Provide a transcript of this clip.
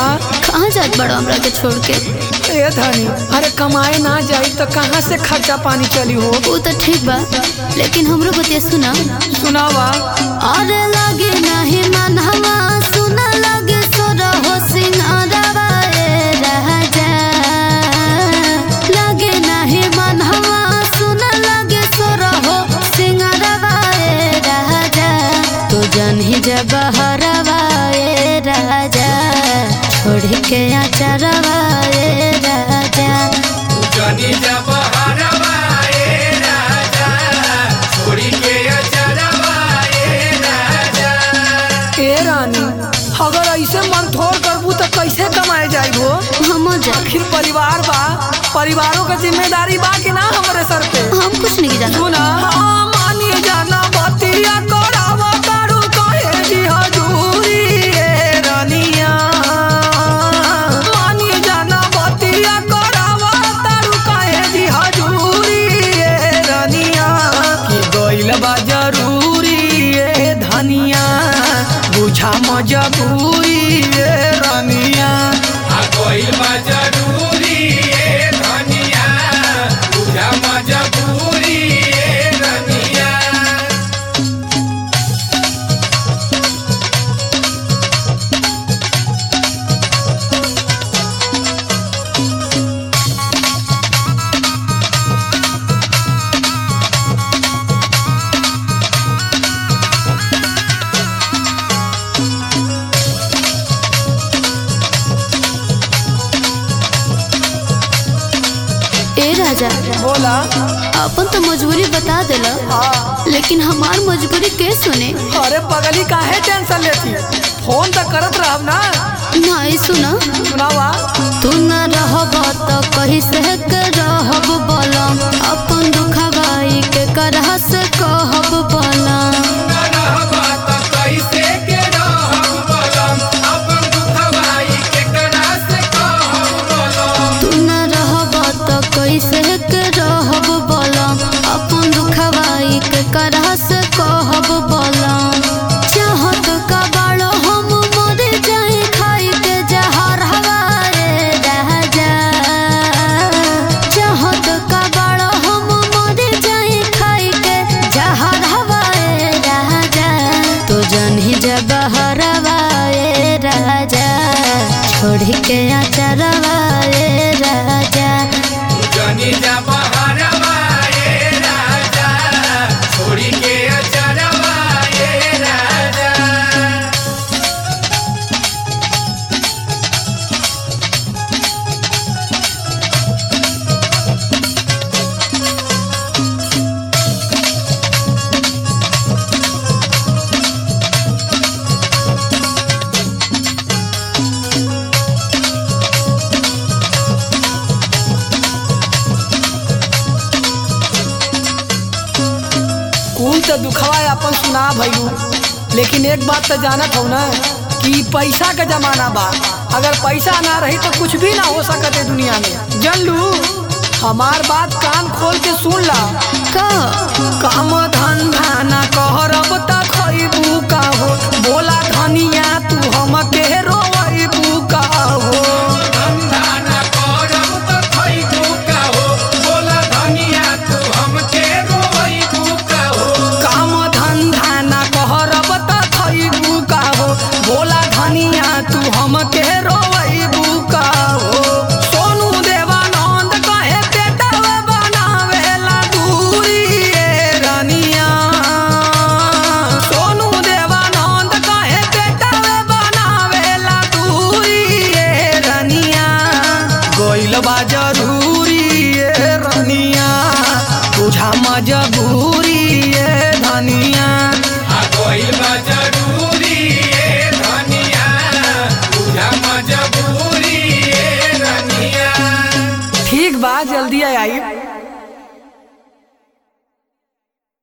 हाँ कहाँ जात बड़ा हमरा के छोड़ के? ए धनी, अरे कमाए ना जाई तो कहाँ से खर्चा पानी चली हो? वो तो ठीक बा, लेकिन हमरो बतिया सुना। सुनावा। अरे लगे नहीं मनहवा, सुना लगे सोरा हो सिंगारवा ए राजा। लगे नहीं मनहवा, सुना लगे सोरा हो सिंगारवा ए राजा। तो जन ही जब हरवा ए राजा, छोड़ के आचरवा ए राजा। जानी जब हरवा ए राजा, छोड़ी के अचरवा ए राजा। ए रानी, अगर ऐसे मन थोड़ करबू तो कैसे कमाए जाई हो? हम जा आखिर परिवार बा, परिवारों का जिम्मेदारी बा कि ना हमारे सर पे? हम कुछ नहीं जाना। सुना, हाँ मानी जाना बतिया करावा तारू कहे जी हजूरी ए रानिया। मानी जाना बतिया करावा तारू कहे जी हजूरी ए रानिया। कि गइल बा जरूरी ए धनिया, बुझा मजबूरी ए रानिया। कोई मजबूरी ए धनिया, बुझा मजबूरी ए धनिया। ए राजा, बोला। अपन तो मजबूरी बता देला, हाँ। लेकिन हमार मजबूरी के सुने? अरे पगली काहे टेंशन लेती? फोन तो करत रहब ना। नहीं सुना। सुनावा। तू न रहब तो कहीं से के रहब बोलम, अपन दुखवाई के करह से कहब बोलम। रहबा त कैसे के रहब बोलम, अपन दुखवाई के करा से कहब बोलम। तू न रहब तो कहीं से के रहब बोलम, अपन दुखवाई के करह से कहब बोलम। चाहत का बड़ो हम मर जाए खाई के जहर हवाए राजा। चाहत का बड़ो हम मर जाए खाई के जहर हवाए राजा। तो जन ही जब हरवाए राजा, छोड़ के आचरवाए राजा। जानी जब हरवा ए राजा, छोड़ी के अचरवा ए राजा। कुल तो दुखवा अपन सुना भइलू, लेकिन एक बात तो जानत हो ना कि पैसा का जमाना बा। अगर पैसा ना रही तो कुछ भी ना हो सकते दुनिया में। जन लू, हमार बात कान खोल के सुन ला। का काम धंधा ना करब त खइबू का हो? बोला धनिया तू हमके रोइबू का हो? धंधा न करब त खइबू का हो, बोला धनिया तू हमके रोइबू का हो। काम धंधा ना करब त खइबू का हो? बोला धनिया तू हमके रोइबू का हो? सोनू देवानंद कहे पेटवा बनावेला दूरी ए रानिया। सोनू देवानंद कहे पेटवा बनावेला दूरी ए रानिया। गइल बा जरूरी ए रानिया, बुझा मजबूरी ए धनिया। कोई मजबूरी ए धनिया, बुझा मजबूरी ए धनिया। ठीक बा, जल्दी आई।